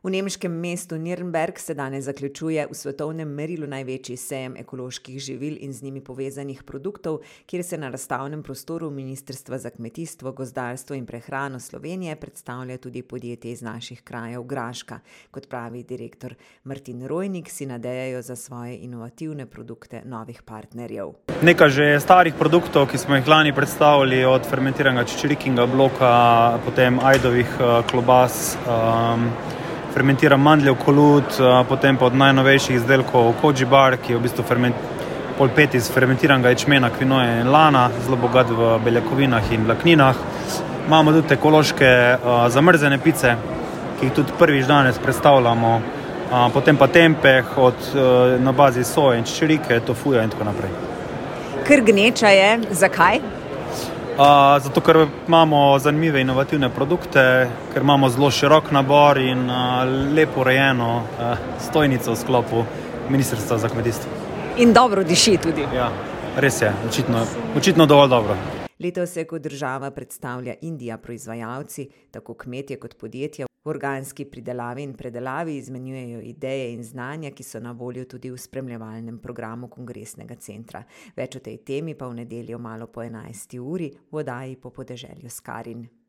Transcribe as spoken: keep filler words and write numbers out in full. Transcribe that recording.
V nemškem mestu Nürnberg se danes zaključuje v svetovnem merilu največji sejem ekoloških živil in z njimi povezanih produktov, kjer se na razstavnem prostoru Ministrstva za kmetijstvo, gozdarstvo in prehrano Slovenije predstavlja tudi podjetje iz naših krajev Graška. Kot pravi direktor Martin Rojnik, si nadejajo za svoje inovativne produkte novih partnerjev. Nekaj že starih produktov, ki smo jih lani predstavili, od fermentiranega čičirikinga bloka, potem ajdovih klobas, um, fermentiran mandljev kolut, potem pa od najnovejših izdelkov koji bar, ki je v bistvu ferment, polpet iz fermentiranega ječmena, kvinoje in lana, zelo bogat v beljakovinah in vlakninah. Imamo tudi ekološke uh, zamrzene pice, ki jih tudi prvič danes predstavljamo, uh, potem pa tempeh od, uh, na bazi soje in čičirike, tofuja in tako naprej. Kar gneča je, zakaj? Uh, zato, ker imamo zanimive inovativne produkte, ker imamo zelo širok nabor in uh, lepo urejeno uh, stojnico v sklopu Ministrstva za kmetijstvo. In dobro diši tudi. Ja, res je, očitno, očitno dovolj dobro. Letos se kot država predstavlja Indija, proizvajalci, tako kmetje kot podjetja, v organski pridelavi in predelavi izmenjujejo ideje in znanja, ki so na voljo tudi v spremljevalnem programu Kongresnega centra. Več o tej temi pa v nedeljo malo po enajsti uri v oddaji Po podeželju s Karin.